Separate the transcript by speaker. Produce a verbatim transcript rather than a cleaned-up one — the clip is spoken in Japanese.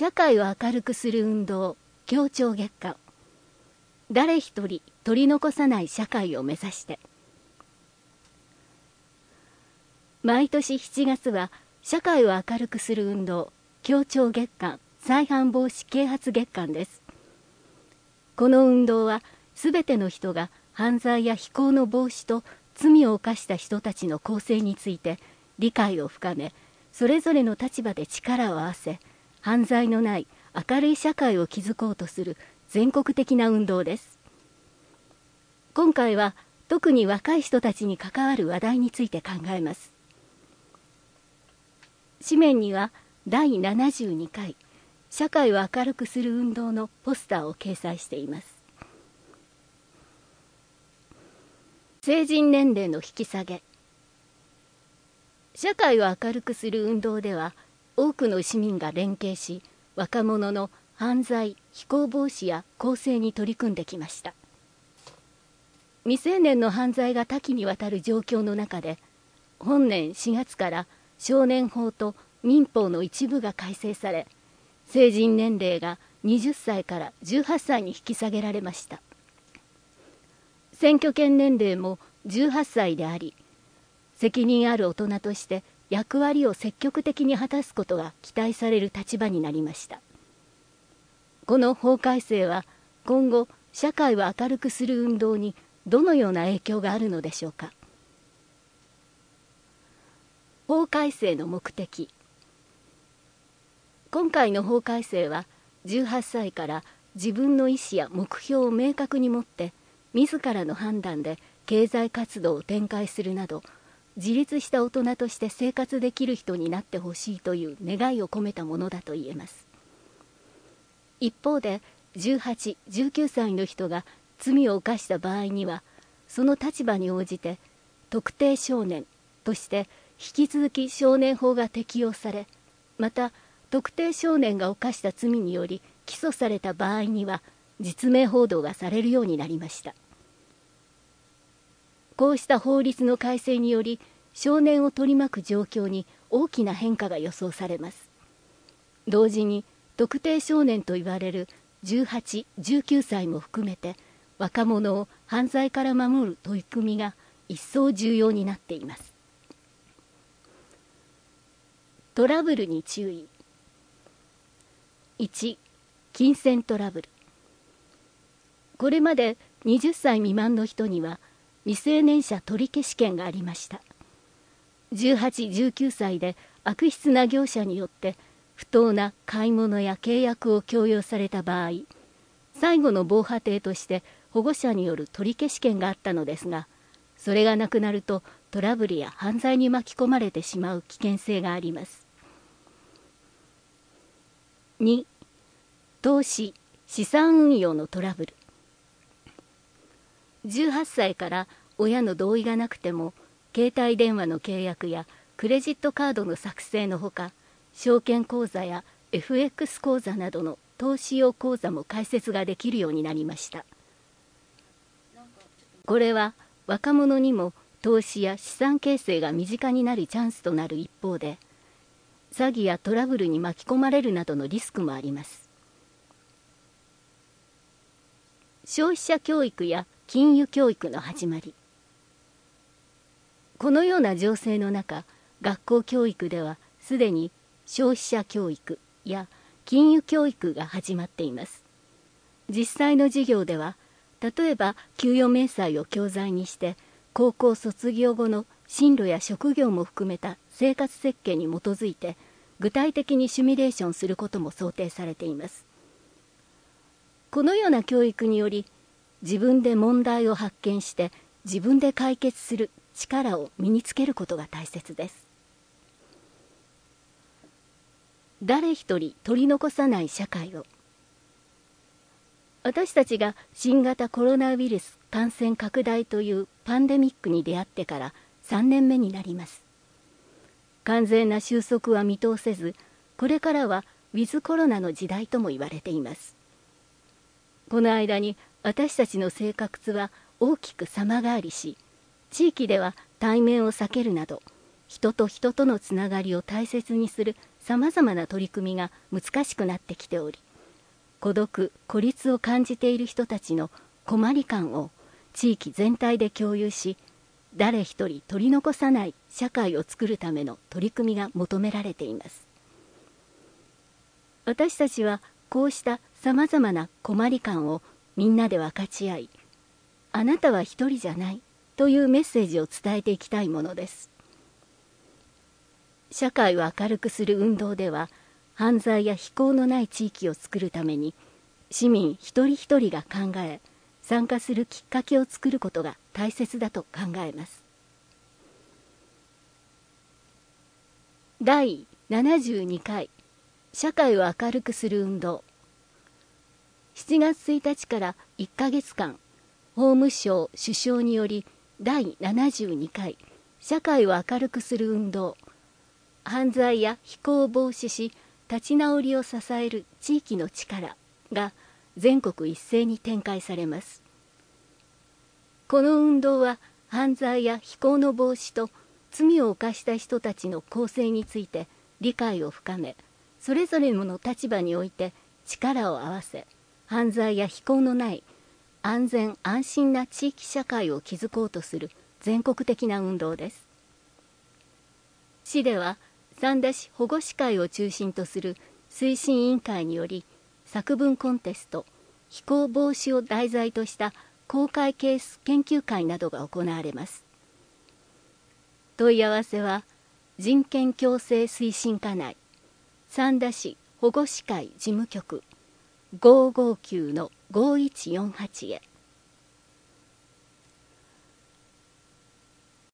Speaker 1: 社会を明るくする運動協調月間、誰一人取り残さない社会を目指して。毎年しちがつは社会を明るくする運動協調月間再犯防止啓発月間です。この運動はすべての人が犯罪や非行の防止と罪を犯した人たちの更生について理解を深め、それぞれの立場で力を合わせ、犯罪のない明るい社会を築こうとする全国的な運動です。今回は特に若い人たちに関わる話題について考えます。紙面にはだいななじゅうにかい社会を明るくする運動のポスターを掲載しています。成人年齢の引き下げ。社会を明るくする運動では多くの市民が連携し、若者の犯罪・非行防止や更生に取り組んできました。未成年の犯罪が多岐にわたる状況の中で、本年しがつから少年法と民法の一部が改正され、成人年齢がはたちからじゅうはっさいに引き下げられました。選挙権年齢もじゅうはっさいであり、責任ある大人として役割を積極的に果たすことが期待される立場になりました。この法改正は今後社会を明るくする運動にどのような影響があるのでしょうか。法改正の目的。今回の法改正はじゅうはっさいから自分の意思や目標を明確に持って自らの判断で経済活動を展開するなど、自立した大人として生活できる人になってほしいという願いを込めたものだと言えます。一方でじゅうはち、じゅうきゅうさいの人が罪を犯した場合には、その立場に応じて特定少年として引き続き少年法が適用され、また特定少年が犯した罪により起訴された場合には実名報道がされるようになりました。こうした法律の改正により、少年を取り巻く状況に大きな変化が予想されます。同時に特定少年といわれるじゅうはち、じゅうきゅうさいも含めて若者を犯罪から守る取り組みが一層重要になっています。トラブルに注意。いち、金銭トラブル。これまではたち未満の人には未成年者取消権がありました。じゅうはち、じゅうきゅうさいで悪質な業者によって不当な買い物や契約を強要された場合、最後の防波堤として保護者による取消権があったのですが、それがなくなるとトラブルや犯罪に巻き込まれてしまう危険性があります。に、投資・資産運用のトラブル。じゅうはっさいから親の同意がなくても携帯電話の契約やクレジットカードの作成のほか、証券口座や エフエックス 口座などの投資用口座も開設ができるようになりました。これは若者にも投資や資産形成が身近になるチャンスとなる一方で、詐欺やトラブルに巻き込まれるなどのリスクもあります。消費者教育や金融教育の始まり。このような情勢の中、学校教育ではすでに消費者教育や金融教育が始まっています。実際の授業では、例えば給与明細を教材にして高校卒業後の進路や職業も含めた生活設計に基づいて具体的にシミュレーションすることも想定されています。このような教育により、自分で問題を発見して自分で解決する力を身につけることが大切です。誰一人取り残さない社会を。私たちが新型コロナウイルス感染拡大というパンデミックに出会ってからさんねんめになります。完全な収束は見通せず、これからはウィズコロナの時代とも言われています。この間に私たちの生活は大きく様変わりし、地域では対面を避けるなど、人と人とのつながりを大切にするさまざまな取り組みが難しくなってきており、孤独・孤立を感じている人たちの困り感を地域全体で共有し、誰一人取り残さない社会を作るための取り組みが求められています。私たちはこうしたさまざまな困り感をみんなで分かち合い、あなたは一人じゃないというメッセージを伝えていきたいものです。社会を明るくする運動では、犯罪や非行のない地域を作るために、市民一人一人が考え、参加するきっかけを作ることが大切だと考えます。だいななじゅうにかい社会を明るくする運動。しちがつついたちからいっかげつかん、法務省首相によりだいななじゅうにかい社会を明るくする運動、犯罪や非行を防止し立ち直りを支える地域の力が全国一斉に展開されます。この運動は犯罪や非行の防止と罪を犯した人たちの更生について理解を深め、それぞれの立場において力を合わせ、犯罪や非行のない安全安心な地域社会を築こうとする全国的な運動です。市では三田市保護司会を中心とする推進委員会により、作文コンテスト、非行防止を題材とした公開ケース研究会などが行われます。問い合わせは人権共生推進課内三田市保護司会事務局 ごーごーきゅうのごーいちよんはち へ。